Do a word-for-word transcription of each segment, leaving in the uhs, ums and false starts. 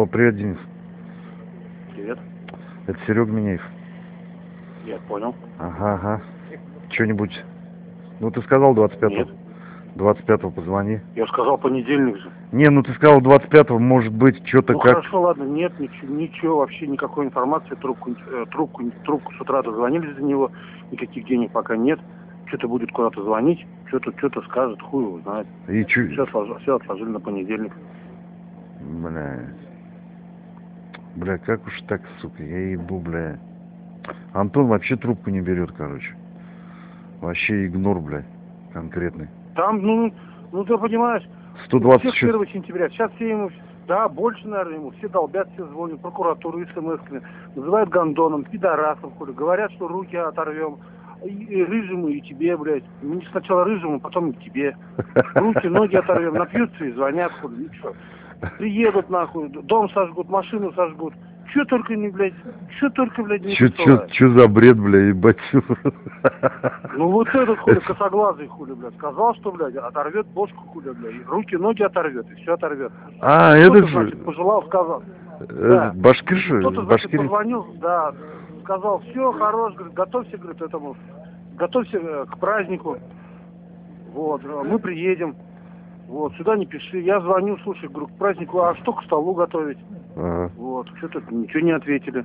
Алло, привет, Денис. Привет. Это Серега Минеев. Я понял. Ага, ага. Что-нибудь? Ну, ты сказал двадцать пятого. Нет. двадцать пятого позвони. Я сказал понедельник же. Не, ну ты сказал двадцать пятого, может быть, что-то Ну как... хорошо, ладно, нет, ничего, ничего, вообще никакой информации, трубку, э, трубку, трубку с утра дозвонились за него, никаких денег пока нет. Что-то будет куда-то звонить, что-то, что-то скажет, хуй его знает. И чё... Все отложили, все отложили на понедельник. Бля... Бля, как уж так, сука, я ебу, бля. Антон вообще трубку не берет, короче. Вообще игнор, бля, конкретный. Там, ну, ну ты понимаешь, сто двадцать всех первого сентября, сейчас все ему, да, больше, наверное, ему, все долбят, все звонят, прокуратуру, смс-ками, называют гандоном, пидорасом, хули, говорят, что руки оторвем, и, и рыжему, и тебе, блядь, ну, сначала рыжему, потом и тебе, руки, ноги оторвем, напьются и звонят, хули, и что, приедут, нахуй, дом сожгут, машину сожгут, что только не, блядь, что только, блядь, не посылают. Что за бред, бля, ебать. Ну вот этот хули, косоглазый хули, блядь, сказал, что, блядь, оторвет бошку хули, блядь, руки, ноги оторвет, и все оторвет. А, это же... значит, пожелал, сказал. Да. Башкир, что ли? Кто-то, значит, позвонил, да, сказал, все, хорош, говорит, готовься, говорит, этому, готовься к празднику, вот, мы приедем. Вот, сюда не пиши. Я звоню, слушай, говорю, к празднику, а что к столу готовить? Ага. Вот, что-то ничего не ответили.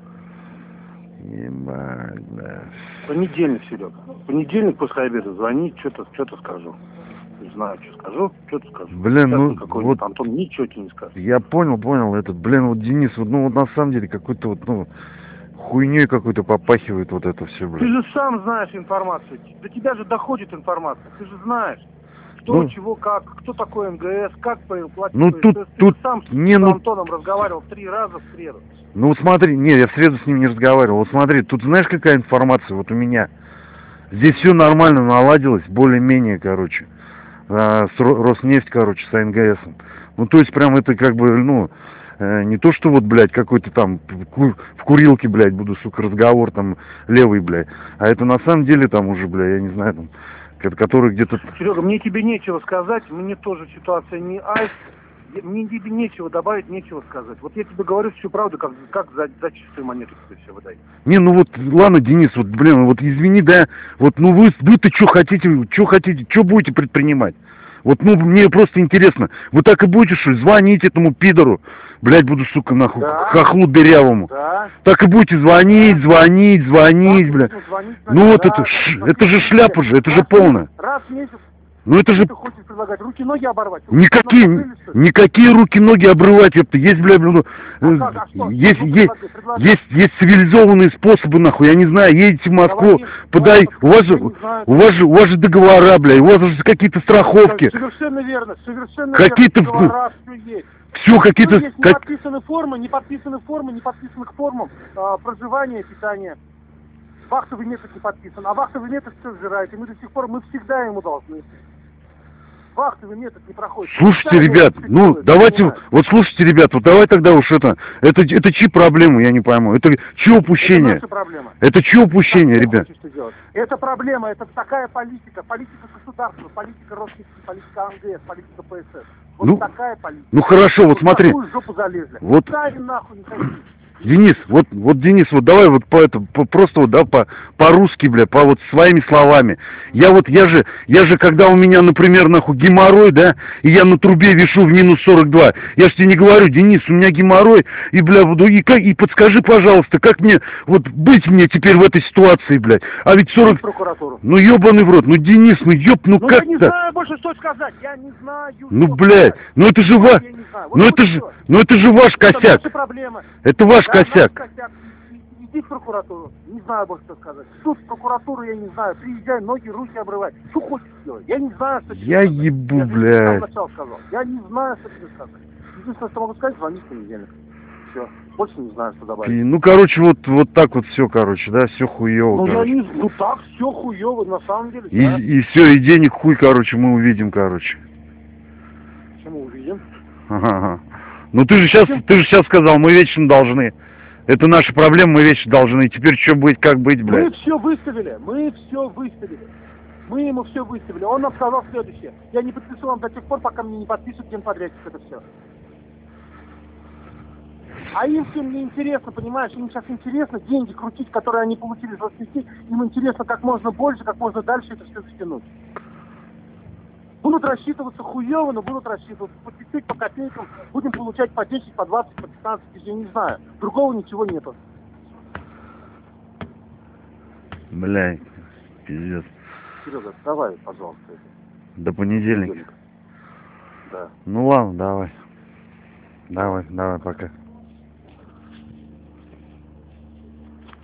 Ебать, да. Понедельник, Серега. Понедельник после обеда звони, что-то что-то скажу. Не знаю, что скажу, что-то скажу. Блин, ну вот Антон ничего тебе не скажет. Я понял, понял. Этот, блин, вот Денис, вот, ну вот на самом деле какой-то вот, ну, хуйней какой-то попахивает вот это все, блин. Ты же сам знаешь информацию. До тебя же доходит информация. Ты же знаешь. Что, ну, чего, как, кто такой МГС, как платить. Ну тут, ты тут, сам не, с ну... Антоном разговаривал три раза в среду. Ну вот смотри, не, я в среду с ним не разговаривал. Вот смотри, тут знаешь какая информация вот у меня? Здесь все нормально наладилось, более-менее, короче. А, с Роснефть, короче, с АНГС. Ну то есть прям это как бы, ну, э, не то, что вот, блядь, какой-то там в курилке, блядь, буду, сука, разговор там левый, блядь. А это на самом деле там уже, блядь, я не знаю, там... который где-то... Серега, мне тебе нечего сказать, мне тоже ситуация не айс, мне тебе нечего добавить, нечего сказать. Вот я тебе говорю всю правду, как, как за, за чистую монету тебе все выдаю. Не, ну вот, ладно, Денис, вот, блин, вот извини, да, вот, ну вы, вы-то что хотите, что хотите, что будете предпринимать? Вот, ну, мне просто интересно, вы так и будете, что ли, звонить этому пидору, блядь, буду, сука, нахуй, да, хохлу дырявому. Да. Так и будете звонить, да. звонить, звонить, да, блядь. Звонить, ну да, вот это, ш, это же шляпа же, это раз же полная. Раз в месяц. Ну это же... Ты хочешь предлагать руки, ноги оборвать? Никакие, никакие руки, ноги обрывать, это есть, блядь, ну, а как, а что? есть, есть, есть, есть цивилизованные способы, нахуй, я не знаю, едете в Москву, подай, у вас же, у вас же, у вас же договора, блядь, у вас же какие-то страховки. Совершенно верно, совершенно какие-то верно, договора, все есть. Все какие-то... Есть не как... подписаны формы, не подписаны формы, не подписаны к формам а, проживания, питания. Вахтовый метод не подписан, а вахтовый метод все сжирает, и мы до сих пор, мы всегда ему должны. Вахтовый метод не проходит. Слушайте, всегда ребят, ну давайте, понимаю. Вот слушайте, ребят, вот давай тогда уж это, это, это чьи проблемы, я не пойму, это чье упущение? Это наша проблема. Это чье упущение, как ребят? Это проблема, это такая политика, политика государства, политика Роснефти, политика АНГС, политика ПСС. Вот ну, такая политика. Ну хорошо, вот смотри. Жопу залезли. Вот. Сами нахуй не хотите. Денис, вот, вот, Денис, вот давай вот по это, по, просто вот, да, по, по-русски, бля, по вот своими словами. Я вот, я же, я же, когда у меня, например, нахуй геморрой, да, и я на трубе вешу в минус сорок два, я ж тебе не говорю, Денис, у меня геморрой, и, бля, буду, и как, и подскажи, пожалуйста, как мне, вот, быть мне теперь в этой ситуации, блядь, а ведь сорок... Ну, ёбаный в рот, ну, Денис, ну, ёб, ну, ну как-то... я не знаю больше, что сказать, я не знаю, ну, блядь, ну, это же ваш, вот ну, это же, ну, это же ваш это косяк. Это проблема. Это ваш да, косяк. косяк. Иди в прокуратуру. Не знаю больше, что сказать. Суд, прокуратуру, я не знаю. Приезжай, ноги, руки обрывай. Что хочешь делать? Я не знаю, что я тебе ебу, я блядь. сказал. Я не знаю, что тебе сказать. Единственное, что могу сказать, звони в понедельник. Все. Больше не знаю, что добавить. Ну, короче, вот, вот так вот все, короче, да, все хуево. Ну, короче. я не... ну так, все хуево, на самом деле. И, да. и все, и денег хуй, короче, мы увидим, короче. Что мы увидим? Ага. Ну ты же сейчас, ты же сейчас сказал, мы вечно должны. Это наша проблема, мы вечно должны. И теперь что быть, как быть, блядь? Мы все выставили, мы все выставили. Мы ему все выставили. Он нам сказал следующее. Я не подпишу вам до тех пор, пока мне не подпишут генподрядчик это все. А им всем не интересно, понимаешь, им сейчас интересно деньги крутить, которые они получили с Роснефти, им интересно как можно больше, как можно дальше это все затянуть. Будут рассчитываться хуево, но будут рассчитываться по чуть-чуть, по копейкам, будем получать по десять, по двадцать, по пятнадцать тысяч, я не знаю. Другого ничего нету. Блядь, пиздец. Серега, давай, пожалуйста. До понедельника. Да. Ну ладно, давай. Давай, давай, пока.